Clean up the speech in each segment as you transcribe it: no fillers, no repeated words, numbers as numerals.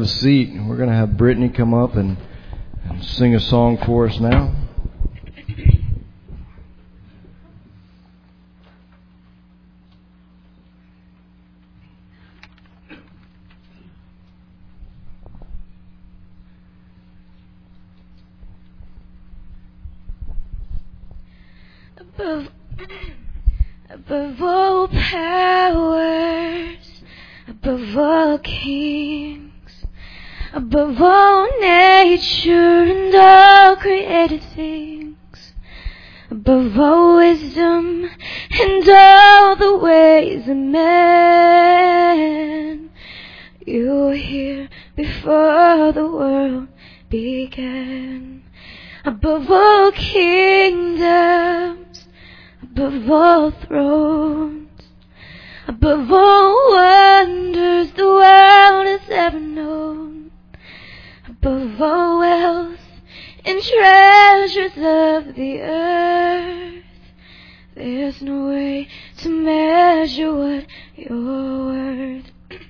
a seat. We're going to have Brittany come up and sing a song for us now. Above all powers, above all kings, above all nature and all created things, above all wisdom and all the ways of man, you were here before the world began. Above all kingdoms, above all thrones, above all wonders the world has ever known, above all wealth and treasures of the earth, there's no way to measure what you're worth.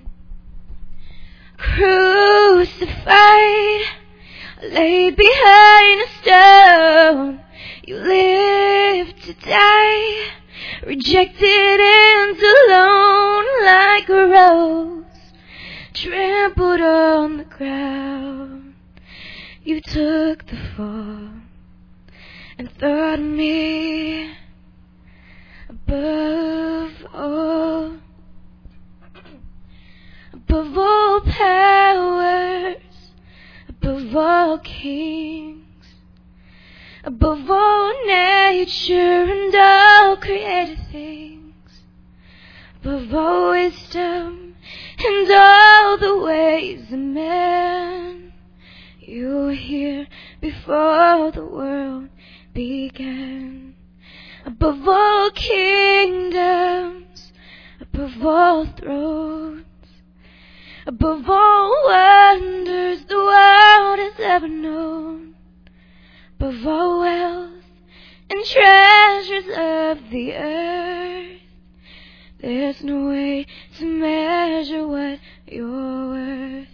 Crucified, laid behind a stone, you lived to die, rejected and alone like a rose, trampled on the ground. You took the fall and thought of me above all powers, above all kings, above all nature and all created things, above all wisdom and all the ways of man, you were here before the world began. Above all kingdoms, above all thrones, above all wonders the world has ever known, above all wealth and treasures of the earth, there's no way to measure what you're worth.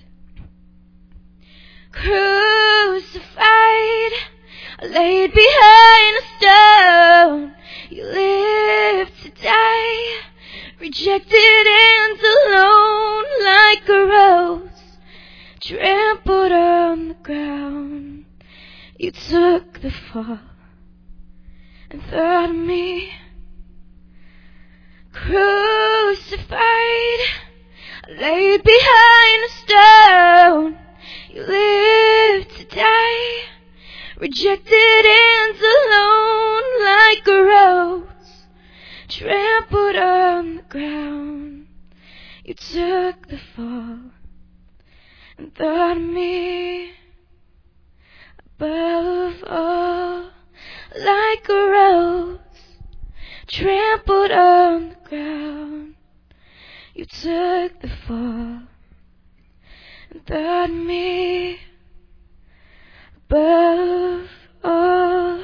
Crucified, laid behind a stone, you lived to die, rejected and alone like a rose, trampled on the ground. You took the fall and thought of me crucified, laid behind a stone, you lived to die, rejected and alone like a rose, trampled on the ground. You took the fall and thought of me above all, like a rose, trampled on the ground. You took the fall and thought of me above all.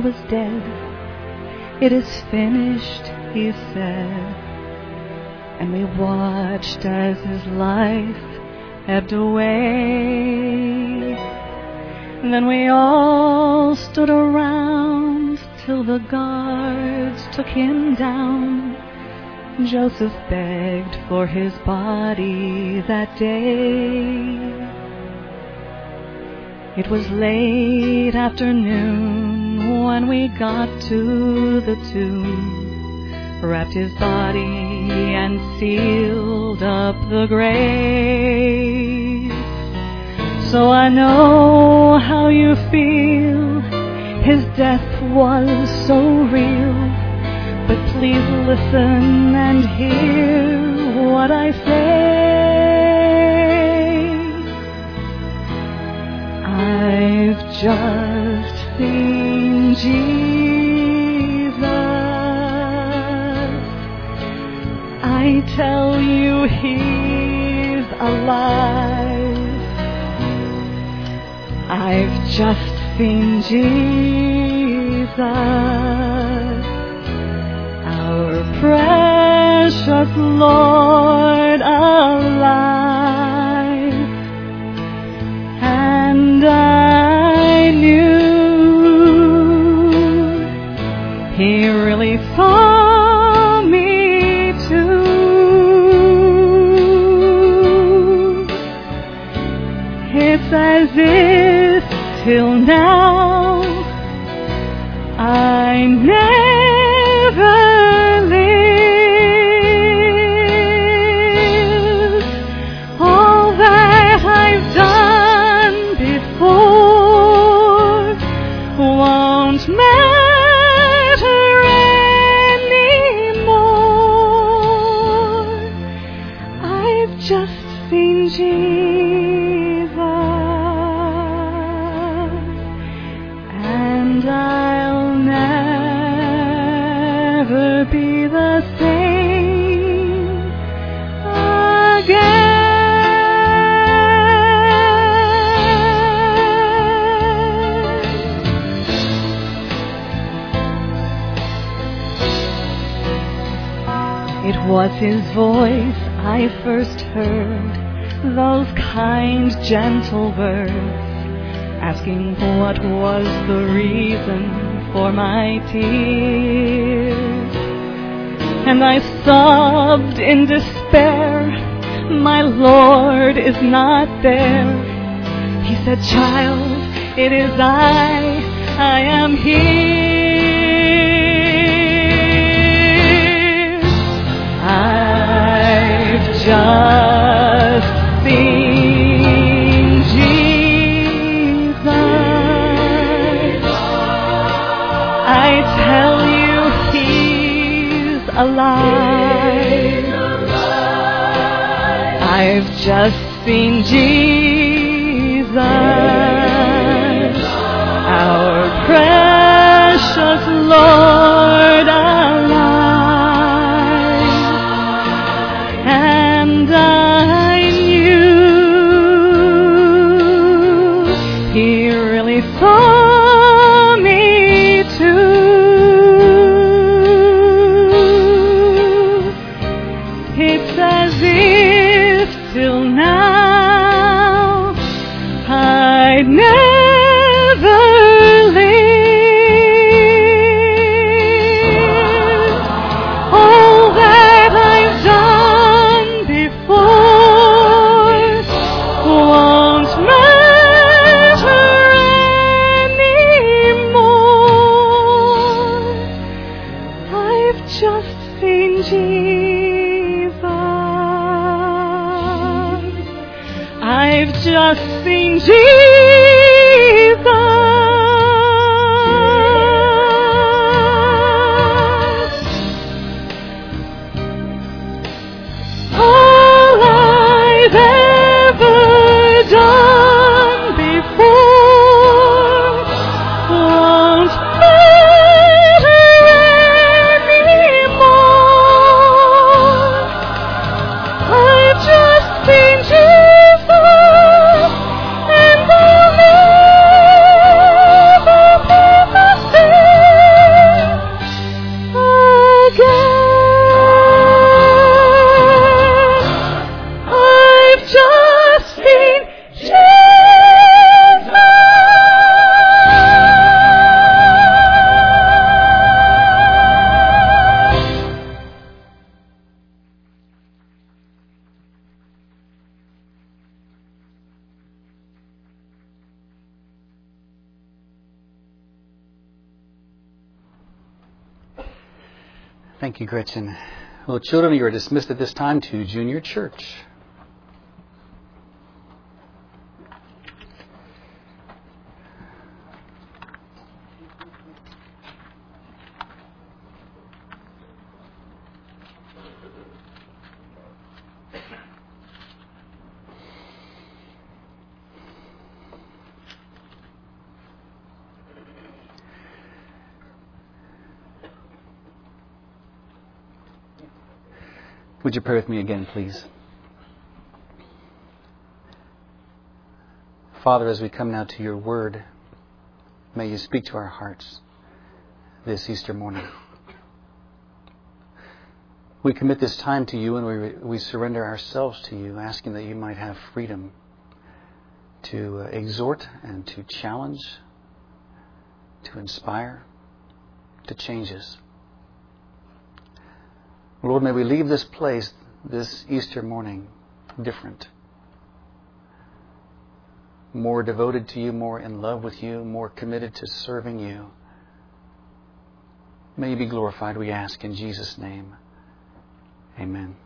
was dead. It is finished, he said. And we watched as his life ebbed away. And then we all stood around till the guards took him down. Joseph begged for his body that day. It was late afternoon when we got to the tomb, wrapped his body and sealed up the grave. So I know how you feel, his death was so real, but please listen and hear what I say. I've just seen Jesus. I tell you, he's alive. I've just seen Jesus, our precious Lord, alive. And I knew he really saw me too. It's as if till now I never lived. All that I've done before won't matter anymore. I've just seen Jesus, and I'll never be the same again. It was his voice I first heard, those kind, gentle words, asking what was the reason for my tears. And I sobbed in despair, my Lord is not there. He said, child, it is I am here. I've just seen Jesus. I tell you, he's alive. I've just seen Jesus, our precious Lord, alive. And I knew he really saw me too. It's as if till now I'd never lived. All that I've done before won't matter anymore. I've just seen Jesus. I've just seen Jesus. All I've ever done before won't matter anymore. I've just seen Jesus, and I'll Thank you, Gretchen. Well, children, you are dismissed at this time to junior church. Would you pray with me again, please? Father, as we come now to your word, may you speak to our hearts this Easter morning. We commit this time to you and we surrender ourselves to you, asking that you might have freedom to exhort and to challenge, to inspire, to change us. Lord, may we leave this place this Easter morning different. More devoted to you, more in love with you, more committed to serving you. May you be glorified, we ask in Jesus' name. Amen.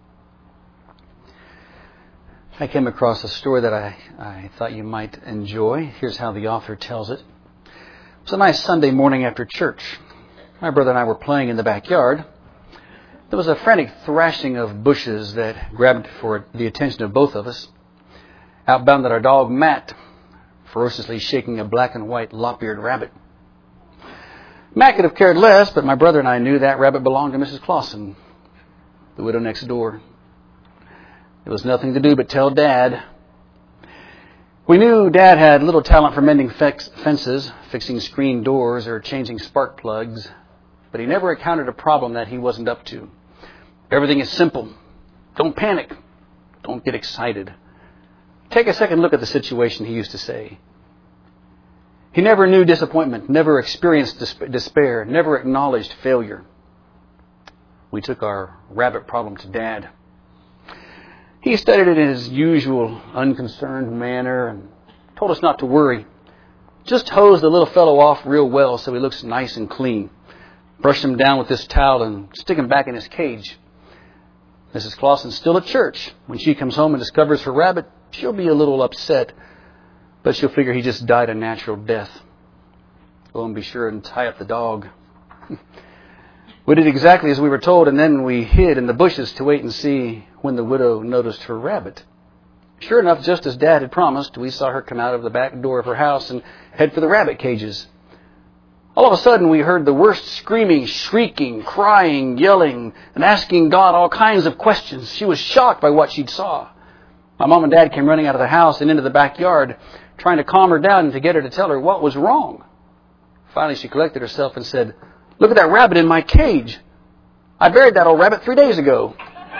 I came across a story that I thought you might enjoy. Here's how the author tells it. It was a nice Sunday morning after church. My brother and I were playing in the backyard. There was a frantic thrashing of bushes that grabbed for the attention of both of us. Out bounded our dog, Matt, ferociously shaking a black and white lop-eared rabbit. Matt could have cared less, but my brother and I knew that rabbit belonged to Mrs. Clausen, the widow next door. There was nothing to do but tell Dad. We knew Dad had little talent for mending fences, fixing screen doors, or changing spark plugs, but he never encountered a problem that he wasn't up to. Everything is simple. Don't panic. Don't get excited. Take a second look at the situation, he used to say. He never knew disappointment, never experienced despair, never acknowledged failure. We took our rabbit problem to Dad. He studied it in his usual unconcerned manner and told us not to worry. Just hose the little fellow off real well so he looks nice and clean. Brush him down with this towel and stick him back in his cage. Mrs. Clausen's still at church. When she comes home and discovers her rabbit, she'll be a little upset, but she'll figure he just died a natural death. Go and be sure and tie up the dog. We did exactly as we were told, and then we hid in the bushes to wait and see when the widow noticed her rabbit. Sure enough, just as Dad had promised, we saw her come out of the back door of her house and head for the rabbit cages. All of a sudden, we heard the worst screaming, shrieking, crying, yelling, and asking God all kinds of questions. She was shocked by what she'd saw. My mom and Dad came running out of the house and into the backyard, trying to calm her down and to get her to tell her what was wrong. Finally, she collected herself and said, "Look at that rabbit in my cage. I buried that old rabbit 3 days ago."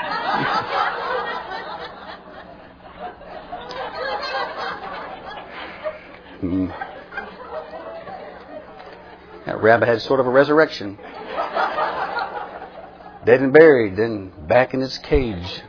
That rabbit had sort of a resurrection. Dead and buried, then back in its cage.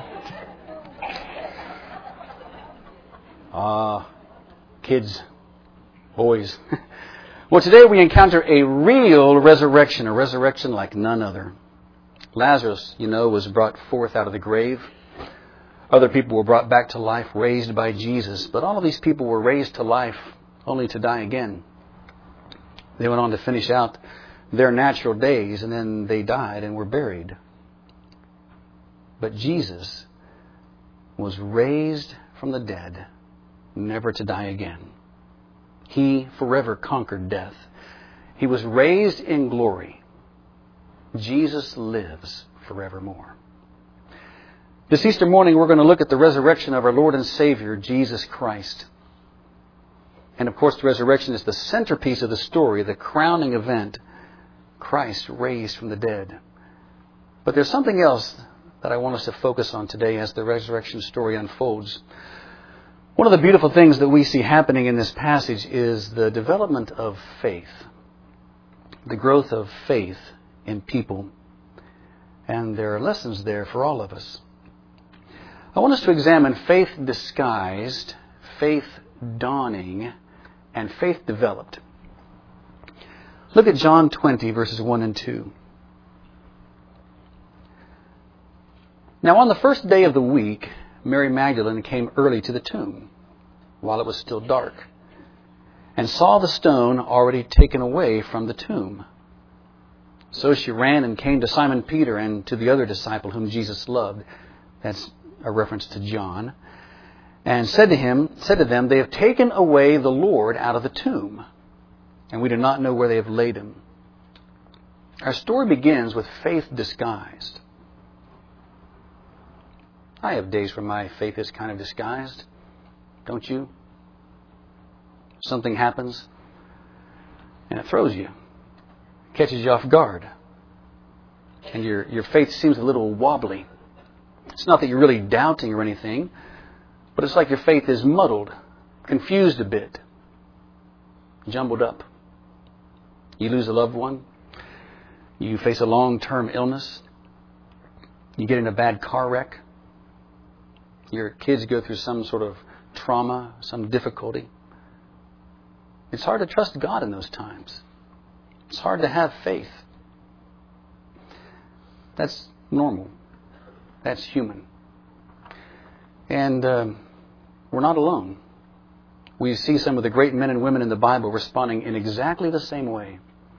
Kids, boys. Well, today we encounter a real resurrection, a resurrection like none other. Lazarus, was brought forth out of the grave. Other people were brought back to life, raised by Jesus. But all of these people were raised to life only to die again. They went on to finish out their natural days, and then they died and were buried. But Jesus was raised from the dead, never to die again. He forever conquered death. He was raised in glory. Jesus lives forevermore. This Easter morning, we're going to look at the resurrection of our Lord and Savior, Jesus Christ. And of course, the resurrection is the centerpiece of the story, the crowning event, Christ raised from the dead. But there's something else that I want us to focus on today as the resurrection story unfolds. One of the beautiful things that we see happening in this passage is the development of faith, the growth of faith in people. And there are lessons there for all of us. I want us to examine faith disguised, faith dawning, and faith developed. Look at John 20, verses 1 and 2. Now on the first day of the week, Mary Magdalene came early to the tomb, while it was still dark, and saw the stone already taken away from the tomb. So she ran and came to Simon Peter and to the other disciple whom Jesus loved. That's a reference to John. And said to them, "They have taken away the Lord out of the tomb, and we do not know where they have laid him." Our story begins with faith disguised. I have days where my faith is kind of disguised. Don't you? Something happens and it throws you, catches you off guard, and your faith seems a little wobbly. It's not that you're really doubting or anything, but it's like your faith is muddled, confused a bit, jumbled up. You lose a loved one. You face a long-term illness. You get in a bad car wreck. Your kids go through some sort of trauma, some difficulty. It's hard to trust God in those times. It's hard to have faith. That's normal. That's human. And we're not alone. We see some of the great men and women in the Bible responding in exactly the same way.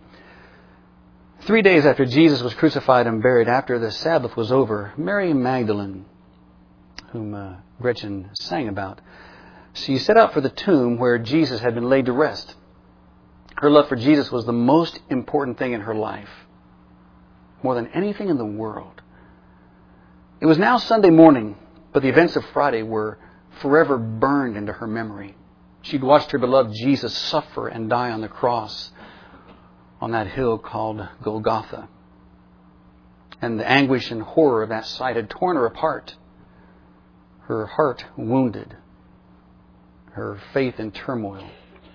3 days after Jesus was crucified and buried, after the Sabbath was over, Mary Magdalene, whom Gretchen sang about, she set out for the tomb where Jesus had been laid to rest. Her love for Jesus was the most important thing in her life, more than anything in the world. It was now Sunday morning, but the events of Friday were forever burned into her memory. She'd watched her beloved Jesus suffer and die on the cross on that hill called Golgotha. And the anguish and horror of that sight had torn her apart, her heart wounded, her faith in turmoil.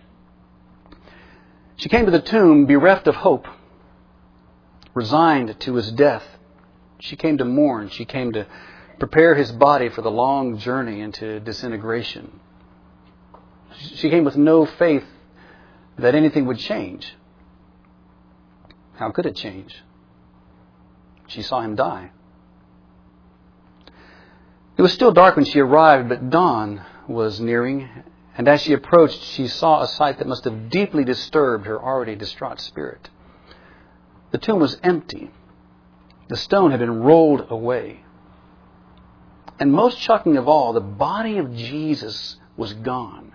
She came to the tomb bereft of hope, resigned to his death. She came to mourn. She came to prepare his body for the long journey into disintegration. She came with no faith that anything would change. How could it change? She saw him die. It was still dark when she arrived, but dawn was nearing, and as she approached, she saw a sight that must have deeply disturbed her already distraught spirit. The tomb was empty. The stone had been rolled away. And most shocking of all, the body of Jesus was gone.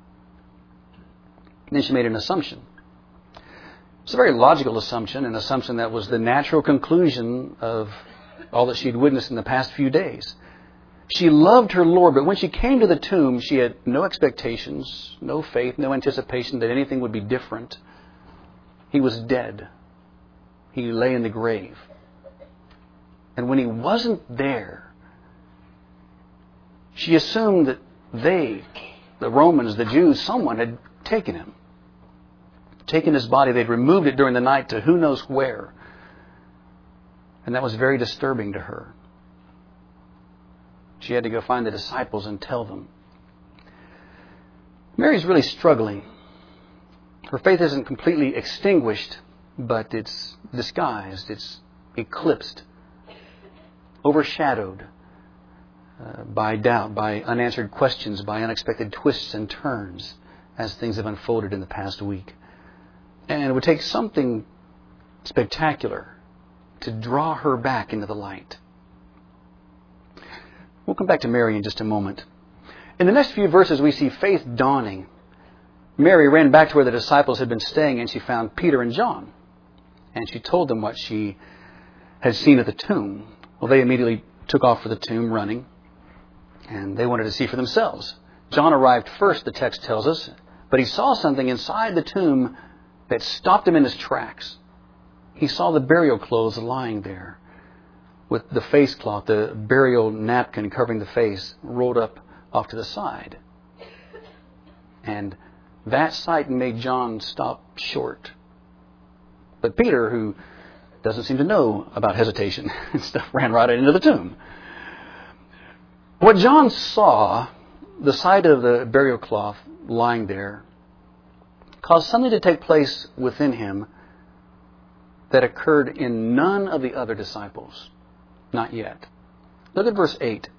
Then she made an assumption. It's a very logical assumption, an assumption that was the natural conclusion of all that she'd witnessed in the past few days. She loved her Lord, but when she came to the tomb, she had no expectations, no faith, no anticipation that anything would be different. He was dead. He lay in the grave. And when he wasn't there, she assumed that they, the Romans, the Jews, someone had taken him. Taken his body. They'd removed it during the night to who knows where. And that was very disturbing to her. She had to go find the disciples and tell them. Mary's really struggling. Her faith isn't completely extinguished, but it's disguised. It's eclipsed, overshadowed by doubt, by unanswered questions, by unexpected twists and turns as things have unfolded in the past week. And it would take something spectacular to draw her back into the light. We'll come back to Mary in just a moment. In the next few verses, we see faith dawning. Mary ran back to where the disciples had been staying, and she found Peter and John. And she told them what she had seen at the tomb. Well, they immediately took off for the tomb running, and they wanted to see for themselves. John arrived first, the text tells us, but he saw something inside the tomb that stopped him in his tracks. He saw the burial clothes lying there, with the face cloth, the burial napkin covering the face, rolled up off to the side. And that sight made John stop short. But Peter, who doesn't seem to know about hesitation and stuff, ran right into the tomb. What John saw, the sight of the burial cloth lying there, caused something to take place within him that occurred in none of the other disciples. Not yet. Look at verse 8.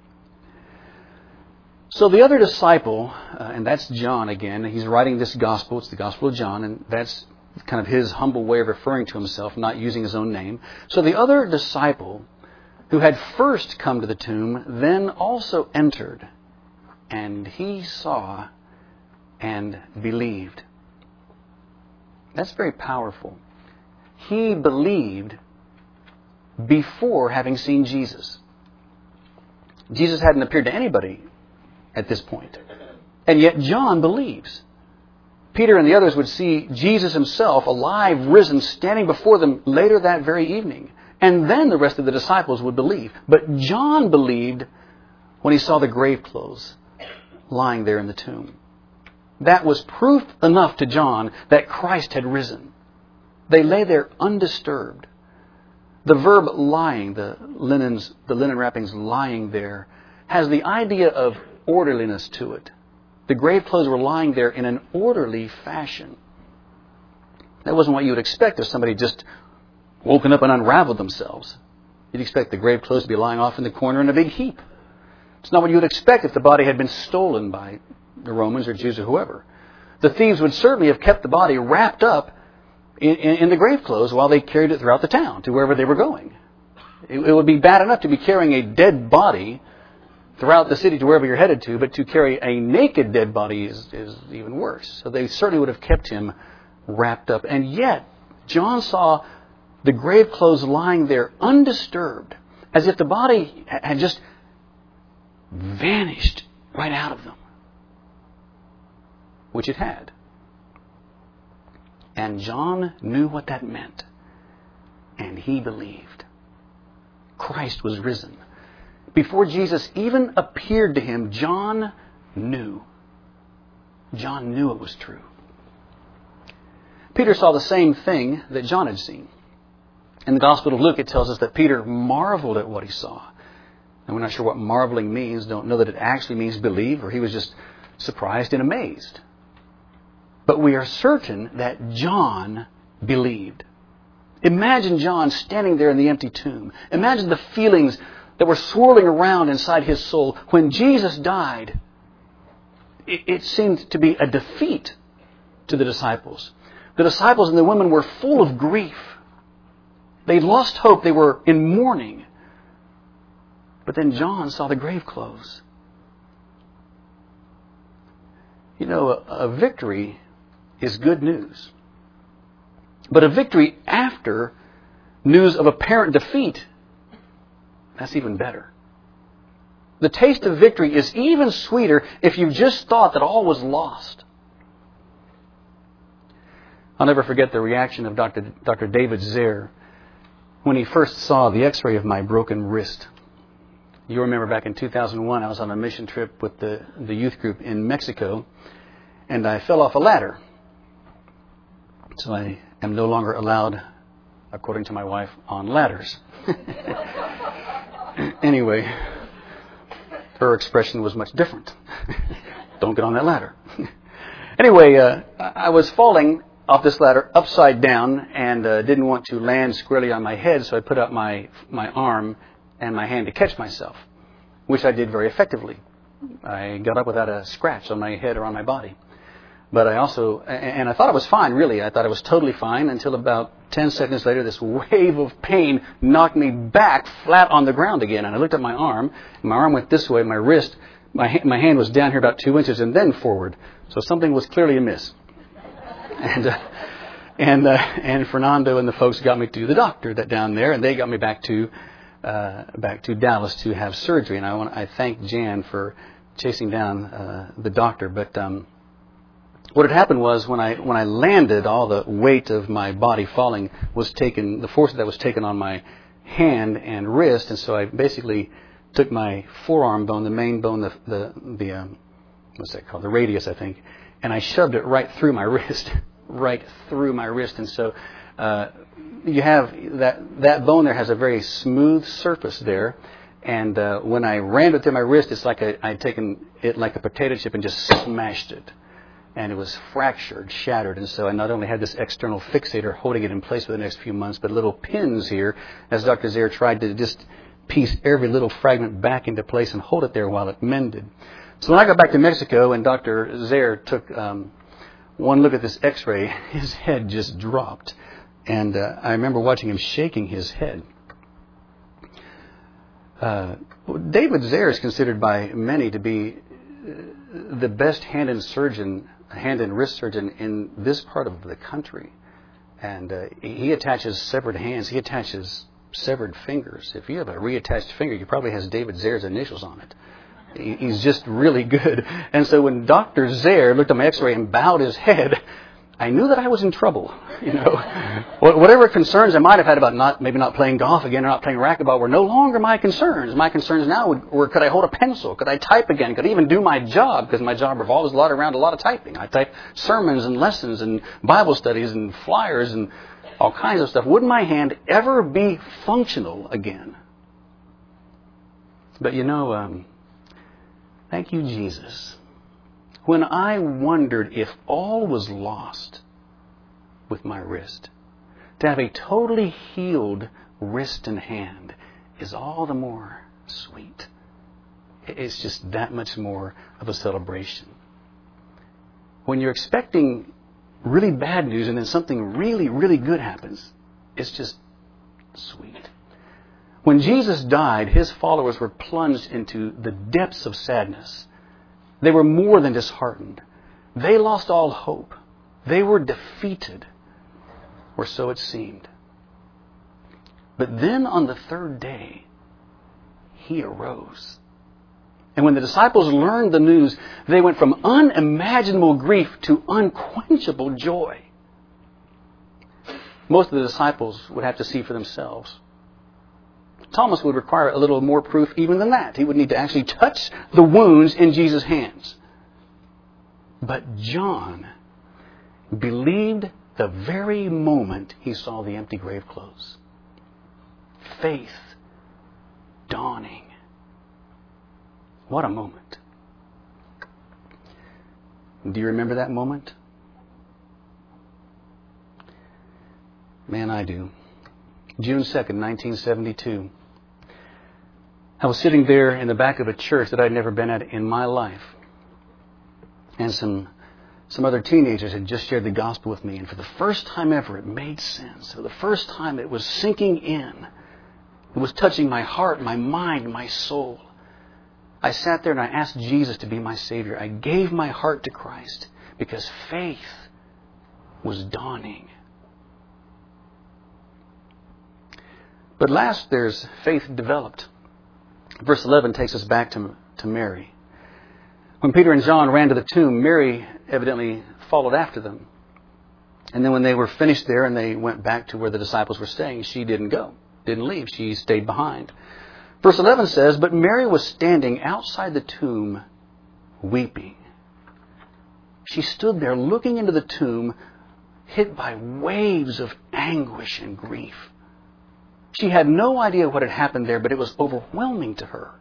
So the other disciple, and that's John again, he's writing this gospel, it's the Gospel of John, and that's kind of his humble way of referring to himself, not using his own name. So the other disciple, who had first come to the tomb, then also entered, and he saw and believed. That's very powerful. He believed before having seen Jesus. Jesus hadn't appeared to anybody at this point. And yet John believes. Peter and the others would see Jesus himself, alive, risen, standing before them later that very evening. And then the rest of the disciples would believe. But John believed when he saw the grave clothes lying there in the tomb. That was proof enough to John that Christ had risen. They lay there undisturbed. The verb lying, the linen wrappings lying there, has the idea of orderliness to it. The grave clothes were lying there in an orderly fashion. That wasn't what you would expect if somebody just woken up and unraveled themselves. You'd expect the grave clothes to be lying off in the corner in a big heap. It's not what you would expect if the body had been stolen by the Romans or Jews or whoever. The thieves would certainly have kept the body wrapped up in the grave clothes while they carried it throughout the town to wherever they were going. It would be bad enough to be carrying a dead body throughout the city to wherever you're headed to, but to carry a naked dead body is even worse. So they certainly would have kept him wrapped up. And yet, John saw the grave clothes lying there undisturbed, as if the body had just vanished right out of them, which it had. And John knew what that meant, and he believed. Christ was risen. Before Jesus even appeared to him, John knew. John knew it was true. Peter saw the same thing that John had seen. In the Gospel of Luke, it tells us that Peter marveled at what he saw. And we're not sure what marveling means, don't know that it actually means believe, or he was just surprised and amazed. But we are certain that John believed. Imagine John standing there in the empty tomb. Imagine the feelings that were swirling around inside his soul. When Jesus died, it seemed to be a defeat to the disciples. The disciples and the women were full of grief. They lost hope. They were in mourning. But then John saw the grave clothes. You know, a victory is good news. But a victory after news of apparent defeat, that's even better. The taste of victory is even sweeter if you just thought that all was lost. I'll never forget the reaction of Dr. David Zare when he first saw the x-ray of my broken wrist. You remember back in 2001, I was on a mission trip with the youth group in Mexico, and I fell off a ladder. So I am no longer allowed, according to my wife, on ladders. Anyway, her expression was much different. Don't get on that ladder. Anyway, I was falling off this ladder upside down and didn't want to land squarely on my head, so I put out my arm and my hand to catch myself, which I did very effectively. I got up without a scratch on my head or on my body. But I also, and I thought I was fine, really. I thought I was totally fine until about 10 seconds later, this wave of pain knocked me back flat on the ground again. And I looked at my arm, and my arm went this way, my wrist, my hand was down here about 2 inches and then forward. So something was clearly amiss. And Fernando and the folks got me to the doctor down there, and they got me back to Dallas to have surgery. And I thank Jan for chasing down the doctor. But what had happened was when I landed, all the weight of my body falling was taken, the force of that was taken on my hand and wrist, and so I basically took my forearm bone, the main bone, the what's that called, the radius, I think, and I shoved it right through my wrist, and so you have that bone there has a very smooth surface there, and when I rammed it through my wrist, it's like I'd taken it like a potato chip and just smashed it. And it was fractured, shattered. And so I not only had this external fixator holding it in place for the next few months, but little pins here, as Dr. Zare tried to just piece every little fragment back into place and hold it there while it mended. So when I got back to Mexico and Dr. Zaire took one look at this x-ray, his head just dropped. And I remember watching him shaking his head. David Zaire is considered by many to be the best hand and wrist surgeon in this part of the country. And he attaches severed hands. He attaches severed fingers. If you have a reattached finger, he probably has David Zaire's initials on it. He's just really good. And so when Dr. Zaire looked at my x-ray and bowed his head, I knew that I was in trouble. You know, whatever concerns I might have had about maybe not playing golf again or not playing racquetball were no longer my concerns. My concerns now were, could I hold a pencil? Could I type again? Could I even do my job? Because my job revolves around a lot of typing. I type sermons and lessons and Bible studies and flyers and all kinds of stuff. Would my hand ever be functional again? But you know, thank you, Jesus. When I wondered if all was lost with my wrist, to have a totally healed wrist and hand is all the more sweet. It's just that much more of a celebration. When you're expecting really bad news and then something really, really good happens, it's just sweet. When Jesus died, His followers were plunged into the depths of sadness. They were more than disheartened. They lost all hope. They were defeated, or so it seemed. But then on the third day, He arose. And when the disciples learned the news, they went from unimaginable grief to unquenchable joy. Most of the disciples would have to see for themselves. Thomas would require a little more proof even than that. He would need to actually touch the wounds in Jesus' hands. But John believed the very moment he saw the empty grave clothes. Faith dawning. What a moment. Do you remember that moment? Man, I do. June 2nd, 1972. I was sitting there in the back of a church that I'd never been at in my life. And some other teenagers had just shared the gospel with me. And for the first time ever, it made sense. For the first time, it was sinking in. It was touching my heart, my mind, my soul. I sat there and I asked Jesus to be my Savior. I gave my heart to Christ because faith was dawning. But last, there's faith developed. Verse 11 takes us back to Mary. When Peter and John ran to the tomb, Mary evidently followed after them. And then when they were finished there and they went back to where the disciples were staying, she didn't go, didn't leave. She stayed behind. Verse 11 says, but Mary was standing outside the tomb weeping. She stood there looking into the tomb, hit by waves of anguish and grief. She had no idea what had happened there, but it was overwhelming to her.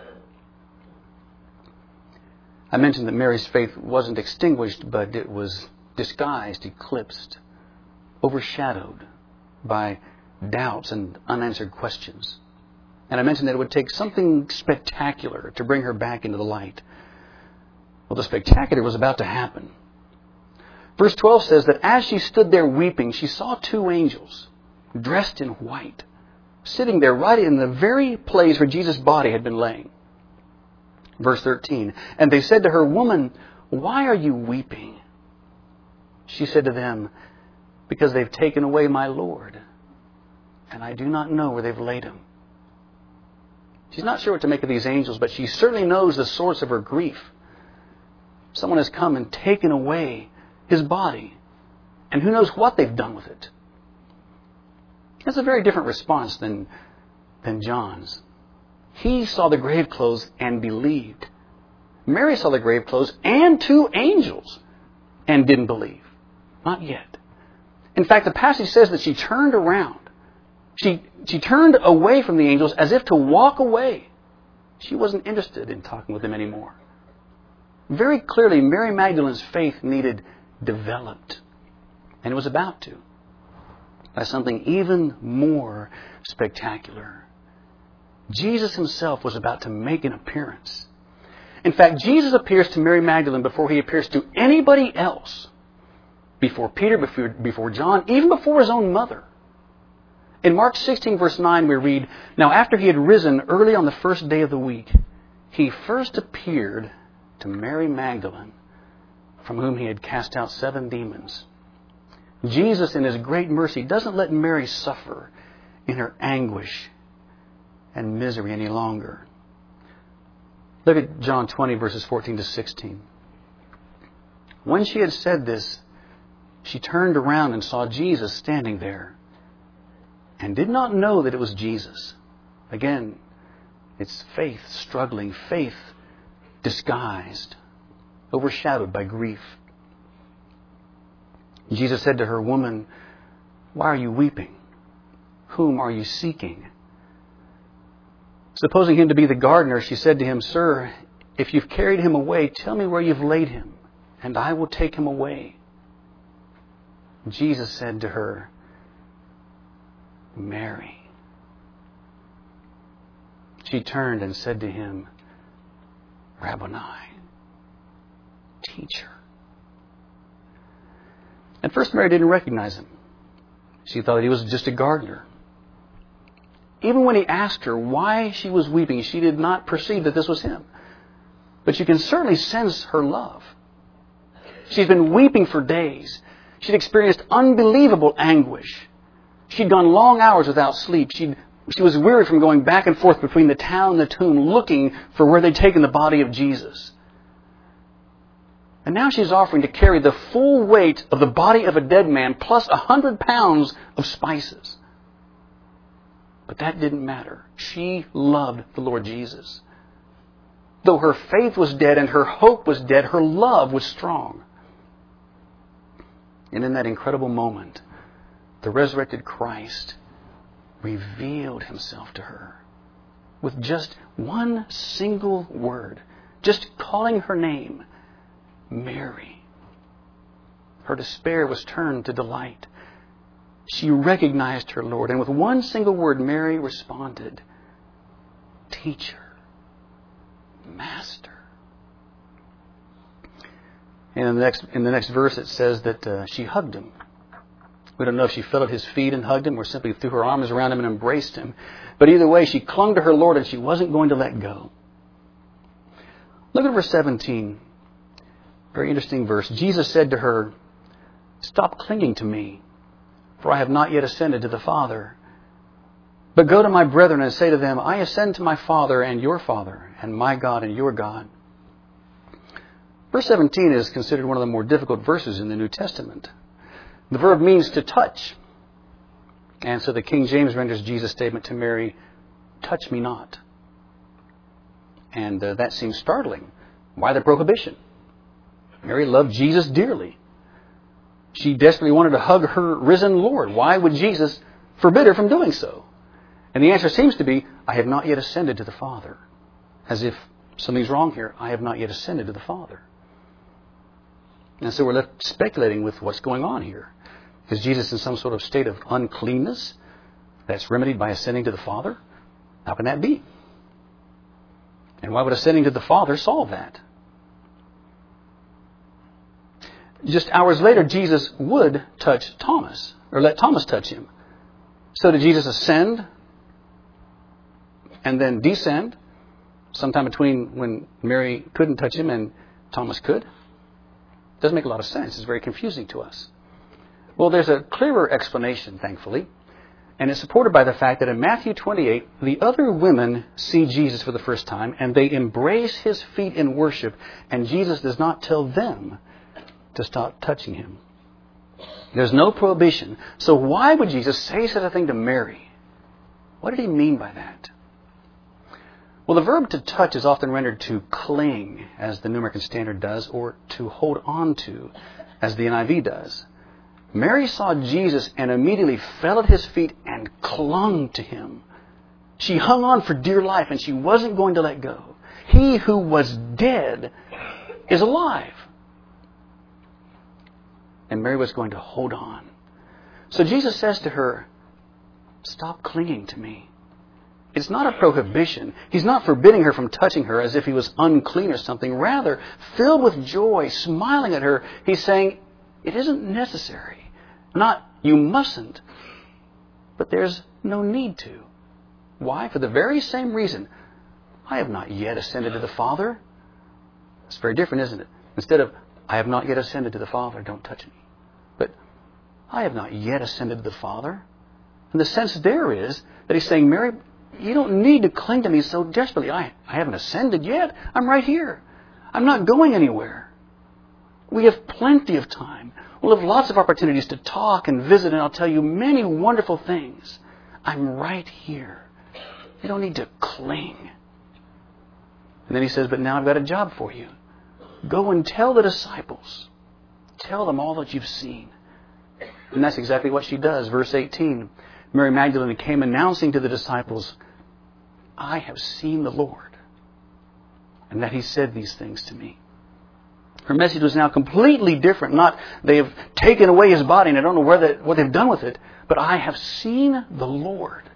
I mentioned that Mary's faith wasn't extinguished, but it was disguised, eclipsed, overshadowed by doubts and unanswered questions. And I mentioned that it would take something spectacular to bring her back into the light. Well, the spectacular was about to happen. Verse 12 says that as she stood there weeping, she saw two angels dressed in white, sitting there right in the very place where Jesus' body had been laying. Verse 13, and they said to her, woman, why are you weeping? She said to them, because they've taken away my Lord, and I do not know where they've laid him. She's not sure what to make of these angels, but she certainly knows the source of her grief. Someone has come and taken away his body, and who knows what they've done with it. That's a very different response than John's. He saw the grave clothes and believed. Mary saw the grave clothes and two angels and didn't believe. Not yet. In fact, the passage says that she turned around. She turned away from the angels as if to walk away. She wasn't interested in talking with them anymore. Very clearly, Mary Magdalene's faith needed developed. And it was about to. By something even more spectacular. Jesus himself was about to make an appearance. In fact, Jesus appears to Mary Magdalene before he appears to anybody else. Before Peter, before John, even before his own mother. In Mark 16, verse 9, we read, "Now after he had risen early on the first day of the week, he first appeared to Mary Magdalene, from whom he had cast out 7 demons." Jesus, in his great mercy, doesn't let Mary suffer in her anguish and misery any longer. Look at John 20, verses 14 to 16. When she had said this, she turned around and saw Jesus standing there, and did not know that it was Jesus. Again, it's faith struggling, faith disguised, overshadowed by grief. Jesus said to her, "Woman, why are you weeping? Whom are you seeking?" Supposing him to be the gardener, she said to him, "Sir, if you've carried him away, tell me where you've laid him, and I will take him away." Jesus said to her, "Mary." She turned and said to him, "Rabboni," teacher. At first, Mary didn't recognize him. She thought he was just a gardener. Even when he asked her why she was weeping, she did not perceive that this was him. But you can certainly sense her love. She's been weeping for days. She'd experienced unbelievable anguish. She'd gone long hours without sleep. She was weary from going back and forth between the town and the tomb, looking for where they'd taken the body of Jesus. And now she's offering to carry the full weight of the body of a dead man plus 100 pounds of spices. But that didn't matter. She loved the Lord Jesus. Though her faith was dead and her hope was dead, her love was strong. And in that incredible moment, the resurrected Christ revealed himself to her with just one single word, just calling her name, Mary. Her despair was turned to delight. She recognized her Lord, and with one single word, Mary responded, "Teacher, Master." And in the next verse it says that she hugged him. We don't know if she fell at his feet and hugged him or simply threw her arms around him and embraced him. But either way, she clung to her Lord and she wasn't going to let go. Look at verse 17. Very interesting verse. Jesus said to her, "Stop clinging to me, for I have not yet ascended to the Father. But go to my brethren and say to them, I ascend to my Father and your Father, and my God and your God." Verse 17 is considered one of the more difficult verses in the New Testament. The verb means to touch. And so the King James renders Jesus' statement to Mary, "Touch me not." And that seems startling. Why the prohibition? Mary loved Jesus dearly. She desperately wanted to hug her risen Lord. Why would Jesus forbid her from doing so? And the answer seems to be, "I have not yet ascended to the Father." As if something's wrong here. I have not yet ascended to the Father. And so we're left speculating with what's going on here. Is Jesus in some sort of state of uncleanness that's remedied by ascending to the Father? How can that be? And why would ascending to the Father solve that? Just hours later, Jesus would touch Thomas, or let Thomas touch him. So did Jesus ascend and then descend sometime between when Mary couldn't touch him and Thomas could? Doesn't make a lot of sense. It's very confusing to us. Well, there's a clearer explanation, thankfully. And it's supported by the fact that in Matthew 28, the other women see Jesus for the first time and they embrace his feet in worship, and Jesus does not tell them to stop touching him. There's no prohibition. So why would Jesus say such a thing to Mary? What did he mean by that? Well, the verb to touch is often rendered to cling, as the New American Standard does, or to hold on to, as the NIV does. Mary saw Jesus and immediately fell at his feet and clung to him. She hung on for dear life and she wasn't going to let go. He who was dead is alive. And Mary was going to hold on. So Jesus says to her, "Stop clinging to me. It's not a prohibition. He's not forbidding her from touching her as if he was unclean or something. Rather, filled with joy, smiling at her, he's saying, it isn't necessary. Not, you mustn't. But there's no need to. Why? For the very same reason. I have not yet ascended to the Father. It's very different, isn't it? Instead of, I have not yet ascended to the Father, don't touch me. But, I have not yet ascended to the Father. And the sense there is that he's saying, Mary, you don't need to cling to me so desperately. I haven't ascended yet. I'm right here. I'm not going anywhere. We have plenty of time. We'll have lots of opportunities to talk and visit, and I'll tell you many wonderful things. I'm right here. You don't need to cling. And then he says, but now I've got a job for you. Go and tell the disciples. Tell them all that you've seen. And that's exactly what she does. Verse 18. Mary Magdalene came announcing to the disciples, I have seen the Lord, and that He said these things to me. Her message was now completely different. Not, they have taken away His body and I don't know what they've done with it, but I have seen the Lord.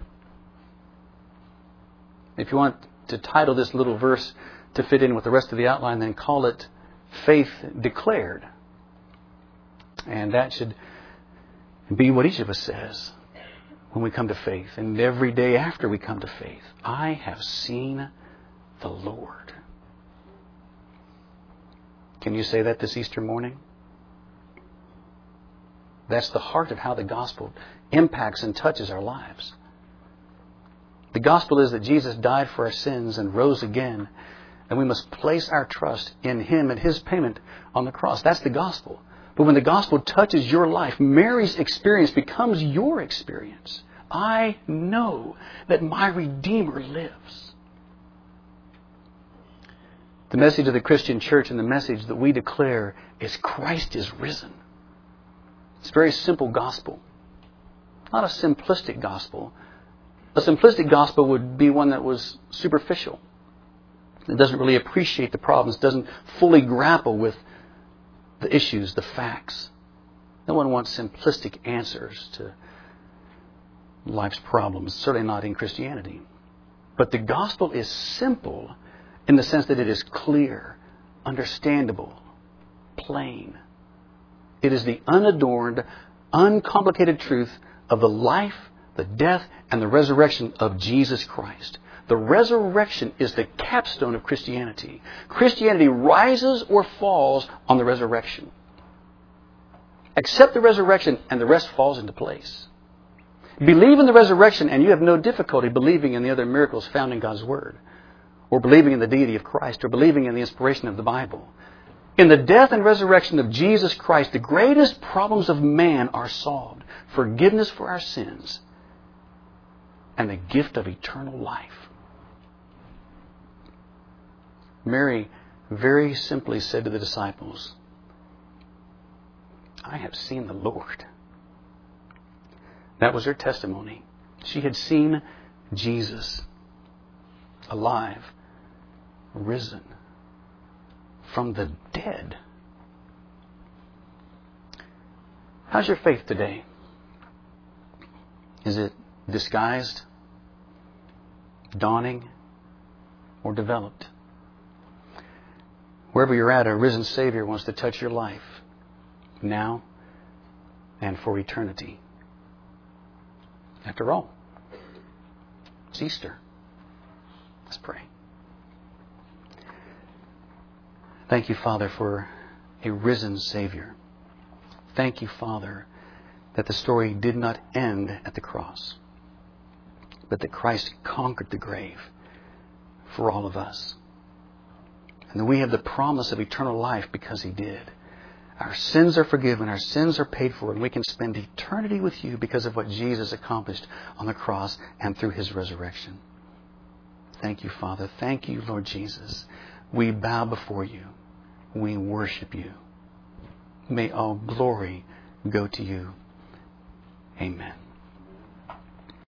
If you want to title this little verse to fit in with the rest of the outline, then call it Faith Declared. And that should be what each of us says when we come to faith. And every day after we come to faith, I have seen the Lord. Can you say that this Easter morning? That's the heart of how the gospel impacts and touches our lives. The gospel is that Jesus died for our sins and rose again, and we must place our trust in Him and His payment on the cross. That's the gospel. But when the gospel touches your life, Mary's experience becomes your experience. I know that my Redeemer lives. The message of the Christian church and the message that we declare is Christ is risen. It's a very simple gospel. Not a simplistic gospel. A simplistic gospel would be one that was superficial. It doesn't really appreciate the problems, doesn't fully grapple with the issues, the facts. No one wants simplistic answers to life's problems, certainly not in Christianity. But the gospel is simple in the sense that it is clear, understandable, plain. It is the unadorned, uncomplicated truth of the life, the death, and the resurrection of Jesus Christ. The resurrection is the capstone of Christianity. Christianity rises or falls on the resurrection. Accept the resurrection and the rest falls into place. Believe in the resurrection and you have no difficulty believing in the other miracles found in God's Word, or believing in the deity of Christ, or believing in the inspiration of the Bible. In the death and resurrection of Jesus Christ, the greatest problems of man are solved. Forgiveness for our sins and the gift of eternal life. Mary very simply said to the disciples, I have seen the Lord. That was her testimony. She had seen Jesus alive, risen from the dead. How's your faith today? Is it disguised, dawning, or developed? Wherever you're at, a risen Savior wants to touch your life now and for eternity. After all, it's Easter. Let's pray. Thank you, Father, for a risen Savior. Thank you, Father, that the story did not end at the cross, but that Christ conquered the grave for all of us. And that we have the promise of eternal life because He did. Our sins are forgiven, our sins are paid for, and we can spend eternity with You because of what Jesus accomplished on the cross and through His resurrection. Thank You, Father. Thank You, Lord Jesus. We bow before You. We worship You. May all glory go to You. Amen.